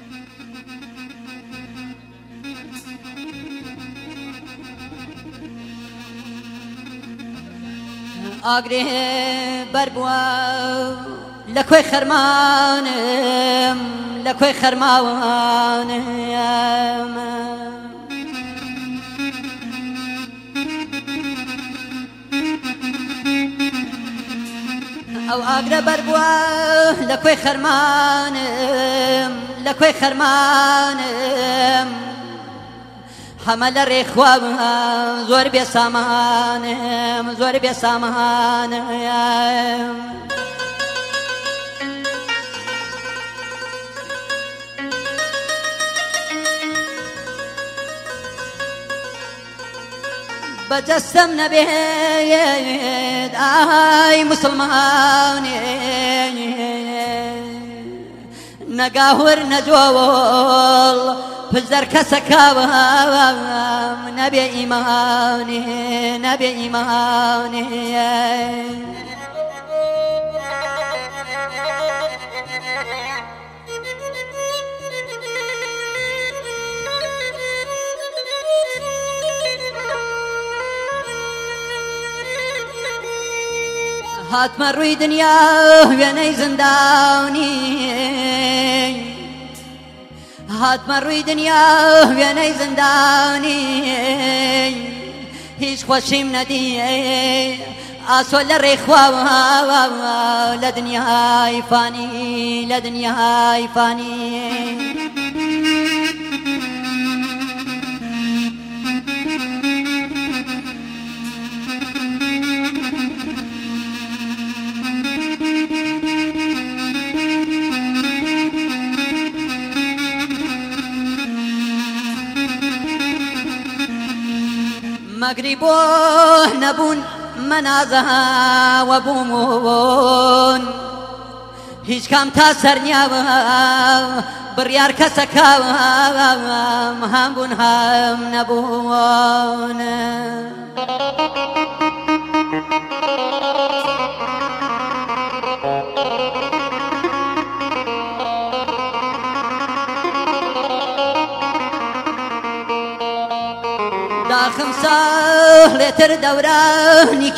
ئاگرێ بەربووە لە کوێی خەرمانم لە کوێی خەرماوانم ئەو ئاگرە بەربووە لە کوێی خەرمانم لە کوێی خەرمانم هەمە لە ڕێخواوە زۆر بێسامانم زۆر بێسامانم بەجەستەم نەبێت ئای موسڵمانێ نەگاهور نەجۆڵ پزەر کەسەکاوە نەبێ ئیمانێ نەبێ ئیمانێ هاتمە ڕووی دنیا وێنەی زندانی هاتمە ڕووی دنیا وێنەی زندانی هیچ خۆشیم نەدیێ ئاسۆ لە ڕێخواوە لە دنیای فانی لە دنیای فانی مەگری بۆ نەبوون مەنازەوە بوومون هیچ کام تا سەرنیاوە بڕیار کەسەکاوە هەم بوون هەم نەبوون داخم ساڵێتر دەورانی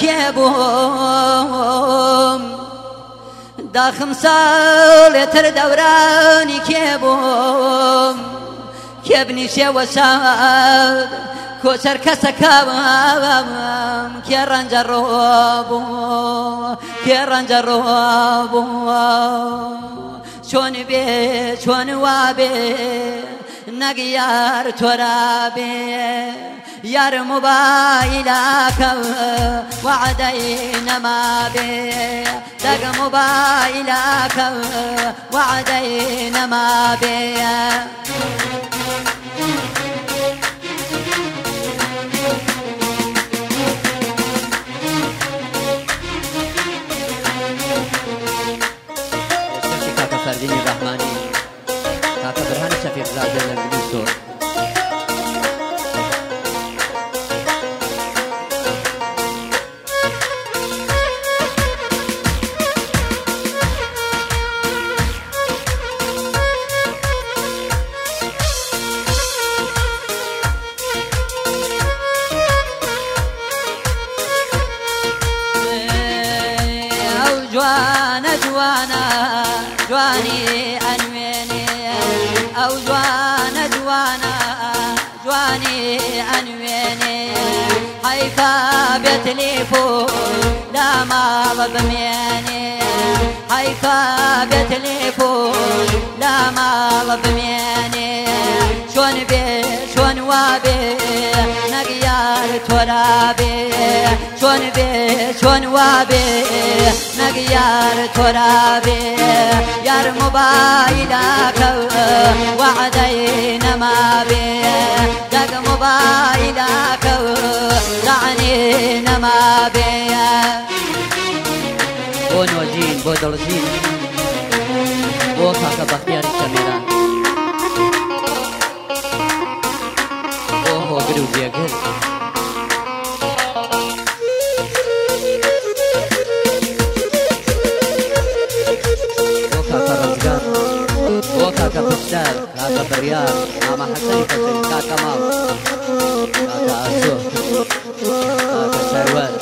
کێبووم داخم ساڵێتر دەورانی کێبووم کێبنیشێوە شاد کۆچەر کەسەکاوم کێ ڕەنجە ڕۆبوو کێ ڕەنجە ڕۆبوو چۆن بێ چۆن وابێ نەگیار تۆرابێ یار موبایلەکە وعدەی نەمابێ دەگە موبایلەکە وعدەی نەمابێ کاکە فەردینی ڕەحمانی کاکە بەرهانی شەفیقزادە لە گلوسۆ جوانە جوانە جوانی ئەنوێنێ ئەو جوانە جوانە جوانی ئەنوێنێ حەیفا بێت تەلێفۆن لە ماڵە بمێنێ حەیفا بێت تەلێفۆن لە ماڵە بمێنێ چۆن بێ چۆن وابێ نەگیار تۆرابێ چۆن بێ چۆن وابێ نەگیار تۆرابێ یار موبایلەکە وعدەی نەمابێ دەگە موبایلەکە دەعنێ نەمابێ بۆ نۆژین بۆ دڵژین بۆ کاکە بەختیاری کەمێران بۆ هۆگر و جێگر بۆ کاکە ڕزگار بۆ کاکە پشتار بختيار ماما حسن فسن كاكا ماو كاكا أسو كاكا سروال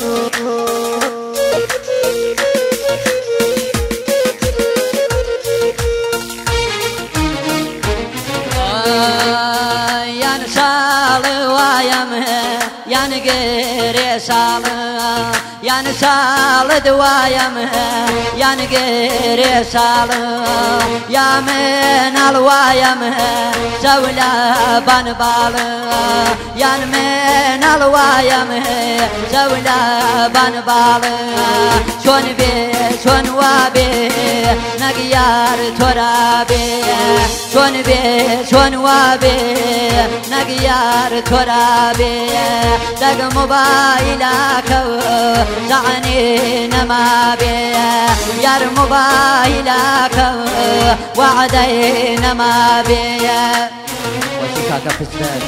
يان شال وايم يان غير شال يان شال دوايم يان غير شال يا من الوايم زولا بنبال يان من الوايم زولا بنبال شون بي شون وابي نغيار ترابي شون بي شون وابي نغيار ترابي دق موبايلك زعني نما بي يار موبايلك وعدي نما بي وشي كاكا فستان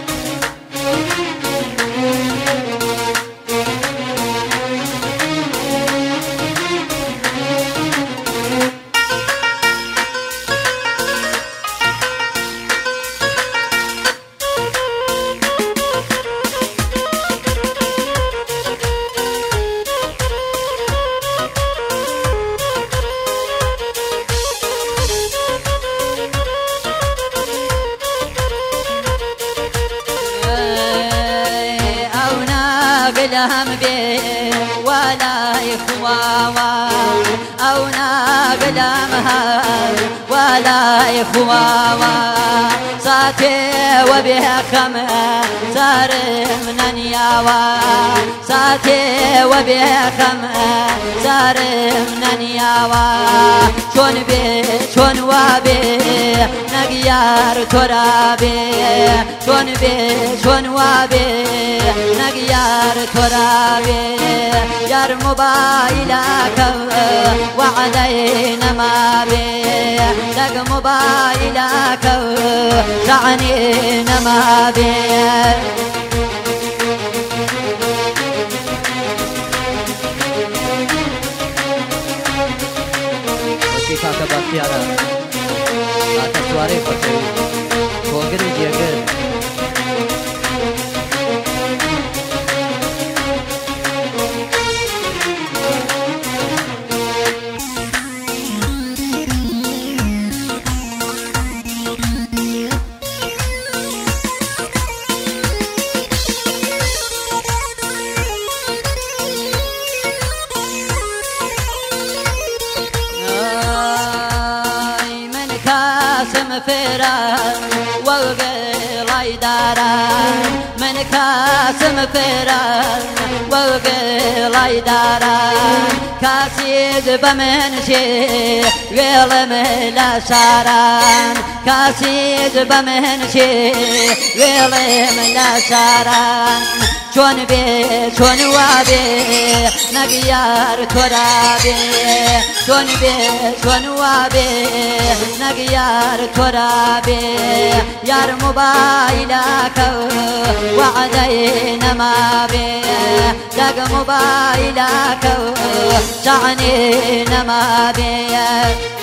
قلهم بي ولا يخواوا أو ناقلمها ولا يخواوا ساتي وبها خمه صار من نياوا ساتي وبها خمه صار من نياوا شون بي شون وابي نغيار ترابي شون بي شون وابي نغيار ترابي يار موبايلك وعلينا ما بي لق موبايلك تعنينا ما بي وشي كاكا بختيارا كاكا سواري فسن كونغر وجيغر فران وقل داران من كاسم فران وقل داران كاسيد بمنشي ويل ملا ساران كاسيد بمنشي ويل ملا ساران شون بي شون وابي نغيار ترابي شون بي شون وابي نغيار ترابي يار موبايلك وعدينا ما بي دق موبايلك شعنينا ما بي